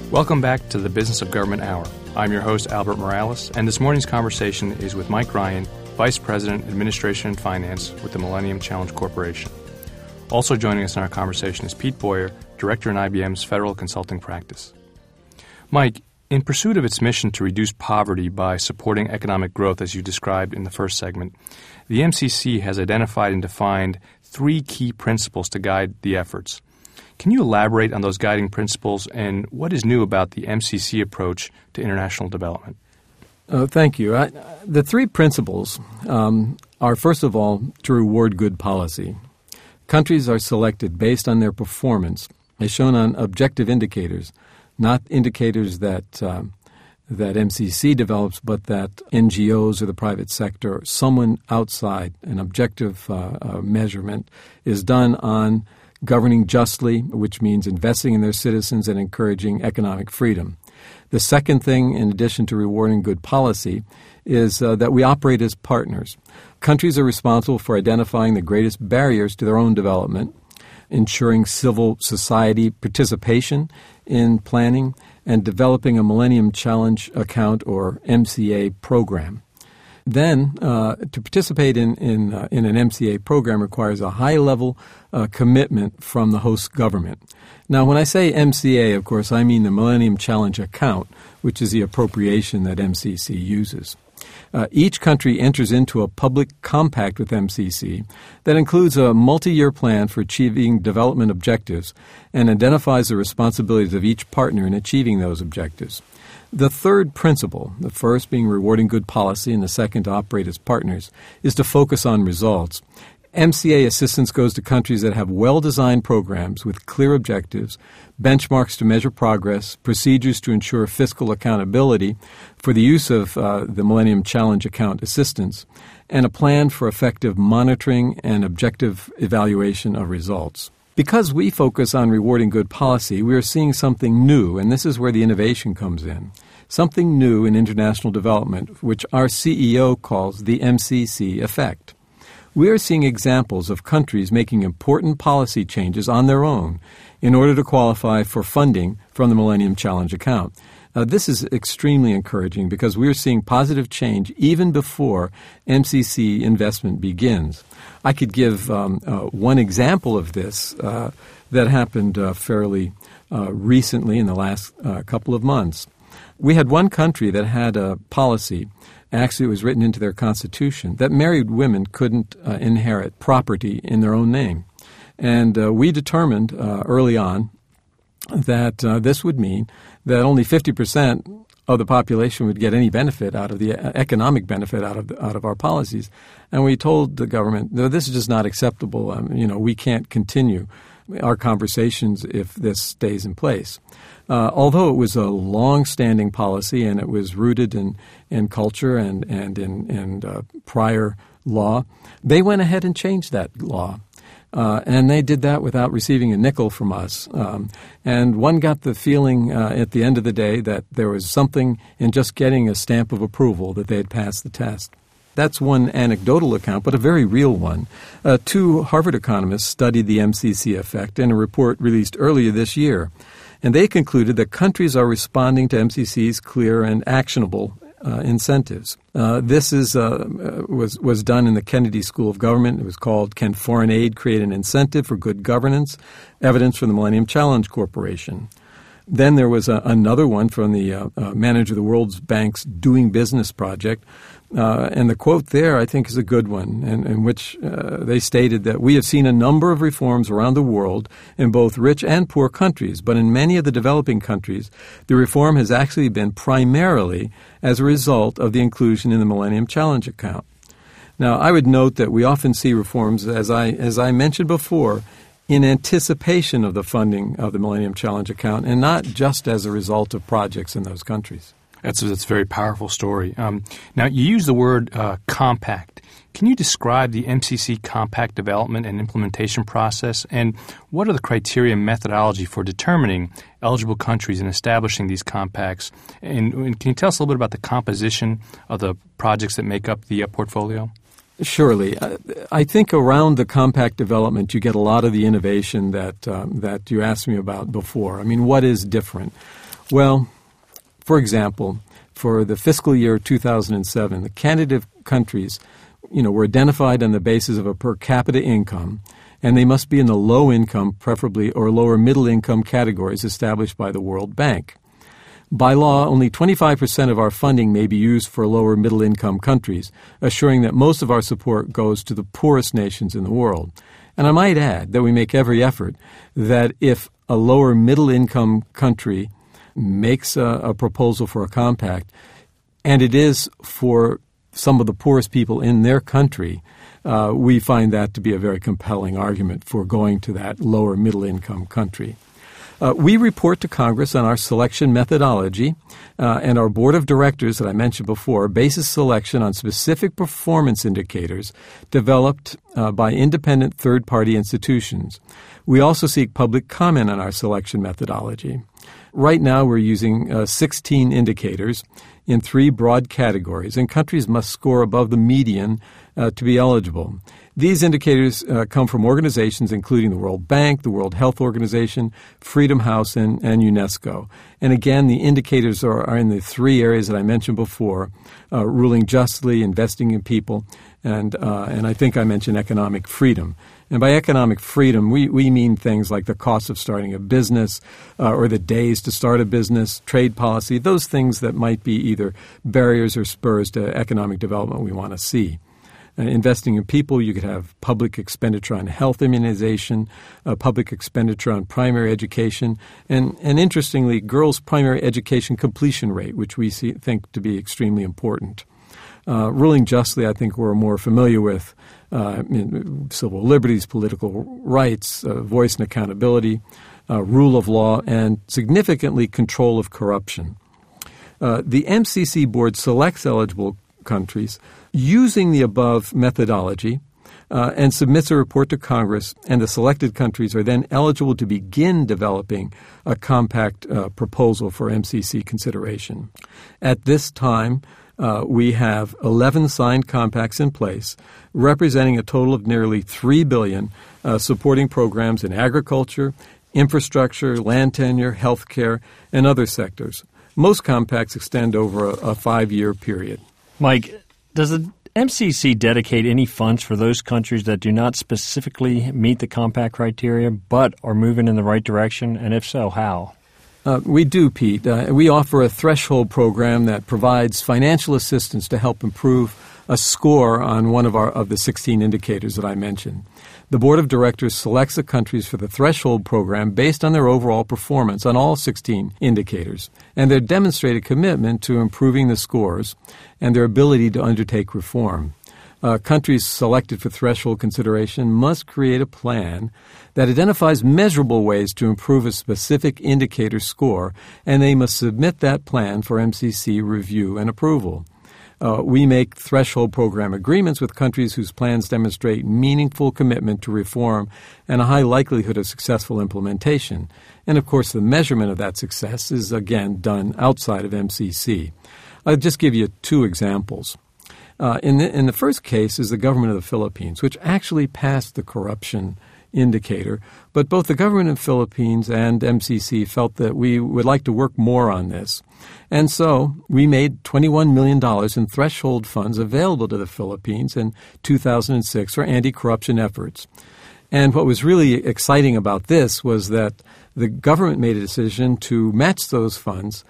Welcome back to the Business of Government Hour. I'm your host, Albert Morales, and this morning's conversation is with Mike Ryan, Vice President, Administration and Finance with the Millennium Challenge Corporation. Also joining us in our conversation is Pete Boyer, Director in IBM's Federal Consulting Practice. Mike, in pursuit of its mission to reduce poverty by supporting economic growth, as you described in the first segment, the MCC has identified and defined 3 key principles to guide the efforts. Can you elaborate on those guiding principles and what is new about the MCC approach to international development? Thank you. The 3 principles are, first of all, to reward good policy. Countries are selected based on their performance, as shown on objective indicators, not indicators that MCC develops, but that NGOs or the private sector, someone outside, an objective measurement, is done on governing justly, which means investing in their citizens and encouraging economic freedom. The second thing, in addition to rewarding good policy, is that we operate as partners. Countries are responsible for identifying the greatest barriers to their own development, ensuring civil society participation in planning, and developing a Millennium Challenge Account, or MCA, program. Then, to participate in an MCA program requires a high-level commitment from the host government. Now, when I say MCA, of course, I mean the Millennium Challenge Account, which is the appropriation that MCC uses. Each country enters into a public compact with MCC that includes a multi-year plan for achieving development objectives and identifies the responsibilities of each partner in achieving those objectives. The third principle, the first being rewarding good policy and the second to operate as partners, is to focus on results. MCA assistance goes to countries that have well-designed programs with clear objectives, benchmarks to measure progress, procedures to ensure fiscal accountability for the use of the Millennium Challenge Account assistance, and a plan for effective monitoring and objective evaluation of results. Because we focus on rewarding good policy, we are seeing something new, and this is where the innovation comes in. Something new in international development, which our CEO calls the MCC effect. We are seeing examples of countries making important policy changes on their own in order to qualify for funding from the Millennium Challenge Account. This is extremely encouraging because we are seeing positive change even before MCC investment begins. I could give one example of this that happened fairly recently in the last couple of months. We had one country that had a policy, actually it was written into their constitution, that married women couldn't inherit property in their own name. And we determined early on that this would mean that only 50% of the population would get any benefit out of the economic benefit out of our policies. And we told the government, no, this is just not acceptable. We can't continue our conversations if this stays in place. Although it was a long-standing policy and it was rooted in culture and in prior law, they went ahead and changed that law. And they did that without receiving a nickel from us. And one got the feeling at the end of the day that there was something in just getting a stamp of approval that they had passed the test. That's one anecdotal account, but a very real one. 2 Harvard economists studied the MCC effect in a report released earlier this year. And they concluded that countries are responding to MCC's clear and actionable incentives. This was done in the Kennedy School of Government. It was called "Can Foreign Aid Create an Incentive for Good Governance?" Evidence from the Millennium Challenge Corporation. Then there was another one from the manager of the World Bank's Doing Business Project. And the quote there, I think, is a good one, in which they stated that we have seen a number of reforms around the world in both rich and poor countries, but in many of the developing countries, the reform has actually been primarily as a result of the inclusion in the Millennium Challenge Account. Now, I would note that we often see reforms, as I mentioned before, in anticipation of the funding of the Millennium Challenge Account and not just as a result of projects in those countries. That's a very powerful story. Now, you use the word compact. Can you describe the MCC compact development and implementation process, and what are the criteria and methodology for determining eligible countries and establishing these compacts? And can you tell us a little bit about the composition of the projects that make up the portfolio? Surely. I think around the compact development, you get a lot of the innovation that you asked me about before. I mean, what is different? Well, for example, for the fiscal year 2007, the candidate countries, were identified on the basis of a per capita income, and they must be in the low income, preferably, or lower middle income categories established by the World Bank. By law, only 25% of our funding may be used for lower middle income countries, assuring that most of our support goes to the poorest nations in the world. And I might add that we make every effort that if a lower middle income country makes a proposal for a compact, and it is for some of the poorest people in their country, we find that to be a very compelling argument for going to that lower middle income country. We report to Congress on our selection methodology, and our board of directors that I mentioned before bases selection on specific performance indicators developed by independent third-party institutions. We also seek public comment on our selection methodology. Right now we're using 16 indicators in 3 broad categories, and countries must score above the median to be eligible. These indicators come from organizations including the World Bank, the World Health Organization, Freedom House, and UNESCO. And again, the indicators are in the 3 areas that I mentioned before, ruling justly, investing in people, and I think I mentioned economic freedom. And by economic freedom, we mean things like the cost of starting a business or the days to start a business, trade policy, those things that might be either barriers or spurs to economic development we want to see. Investing in people, you could have public expenditure on health immunization, public expenditure on primary education, and interestingly, girls' primary education completion rate, which we think to be extremely important. Ruling justly, I think we're more familiar with civil liberties, political rights, voice and accountability, rule of law, and significantly control of corruption. The MCC board selects eligible countries using the above methodology and submits a report to Congress, and the selected countries are then eligible to begin developing a compact proposal for MCC consideration. At this time, we have 11 signed compacts in place, representing a total of nearly $3 billion, supporting programs in agriculture, infrastructure, land tenure, healthcare, and other sectors. Most compacts extend over a 5-year period. Mike, does the MCC dedicate any funds for those countries that do not specifically meet the compact criteria but are moving in the right direction? And if so, how? We do, Pete. We offer a threshold program that provides financial assistance to help improve a score on one of the 16 indicators that I mentioned. The Board of Directors selects the countries for the threshold program based on their overall performance on all 16 indicators and their demonstrated commitment to improving the scores and their ability to undertake reform. Countries selected for threshold consideration must create a plan that identifies measurable ways to improve a specific indicator score, and they must submit that plan for MCC review and approval. We make threshold program agreements with countries whose plans demonstrate meaningful commitment to reform and a high likelihood of successful implementation. And, of course, the measurement of that success is, again, done outside of MCC. I'll just give you 2 examples. In the first case is the government of the Philippines, which actually passed the corruption indicator, but both the government of the Philippines and MCC felt that we would like to work more on this. And so we made $21 million in threshold funds available to the Philippines in 2006 for anti-corruption efforts. And what was really exciting about this was that the government made a decision to match those funds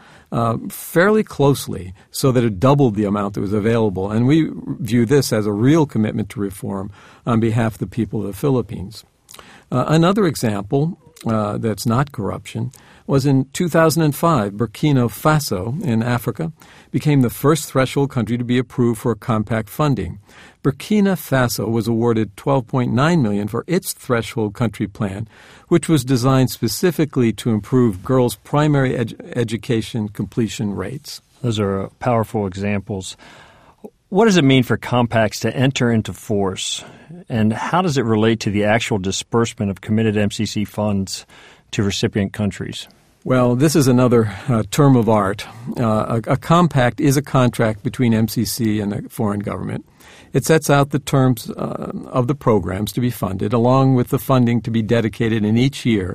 fairly closely so that it doubled the amount that was available. And we view this as a real commitment to reform on behalf of the people of the Philippines. Another example that's not corruption was in 2005, Burkina Faso in Africa became the first threshold country to be approved for compact funding. Burkina Faso was awarded $12.9 million for its threshold country plan, which was designed specifically to improve girls' primary education completion rates. Those are powerful examples. What does it mean for compacts to enter into force, and how does it relate to the actual disbursement of committed MCC funds to recipient countries? Well, this is another term of art. A compact is a contract between MCC and a foreign government. It sets out the terms of the programs to be funded, along with the funding to be dedicated in each year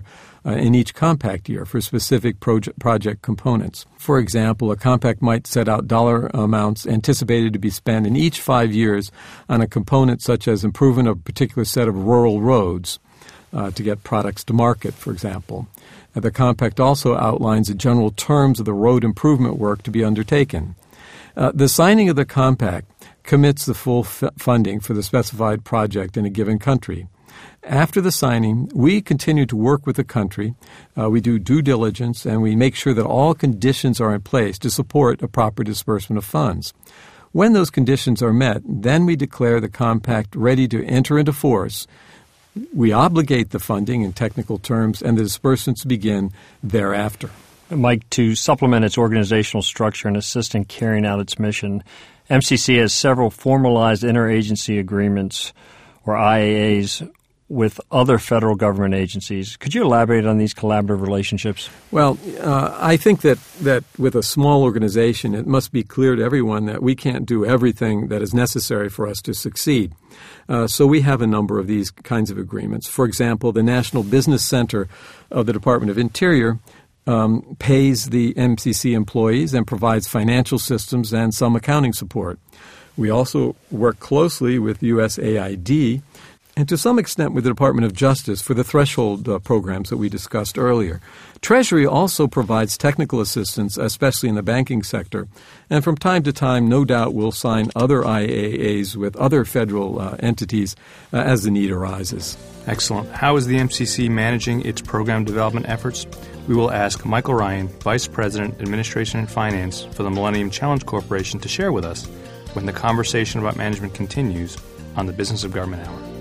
in each compact year for specific project components. For example, a compact might set out dollar amounts anticipated to be spent in each 5 years on a component such as improvement of a particular set of rural roads to get products to market, for example. The compact also outlines the general terms of the road improvement work to be undertaken. The signing of the compact commits the full funding for the specified project in a given country. After the signing, we continue to work with the country. We do due diligence, and we make sure that all conditions are in place to support a proper disbursement of funds. When those conditions are met, then we declare the compact ready to enter into force. We obligate the funding in technical terms, and the disbursements begin thereafter. Mike, to supplement its organizational structure and assist in carrying out its mission, MCC has several formalized interagency agreements, or IAAs, with other federal government agencies. Could you elaborate on these collaborative relationships? Well, I think that with a small organization, it must be clear to everyone that we can't do everything that is necessary for us to succeed. So we have a number of these kinds of agreements. For example, the National Business Center of the Department of Interior pays the MCC employees and provides financial systems and some accounting support. We also work closely with USAID and to some extent with the Department of Justice for the threshold programs that we discussed earlier. Treasury also provides technical assistance, especially in the banking sector, and from time to time, no doubt, we'll sign other IAAs with other federal entities as the need arises. Excellent. How is the MCC managing its program development efforts? We will ask Michael Ryan, Vice President, Administration and Finance for the Millennium Challenge Corporation, to share with us when the conversation about management continues on the Business of Government Hour.